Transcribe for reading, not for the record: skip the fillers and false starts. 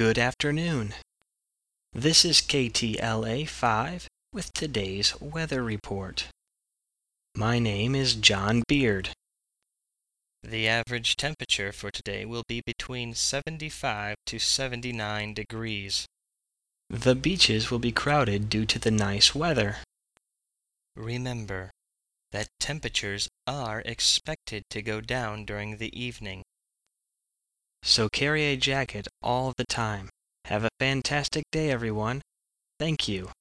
Good afternoon. This is KTLA 5 with today's weather report. My name is John Beard. The average temperature for today will be between 75 to 79 degrees. The beaches will be crowded due to the nice weather. Remember that temperatures are expected to go down during the evening. So carry a jacket all the time. Have a fantastic day, everyone. Thank you.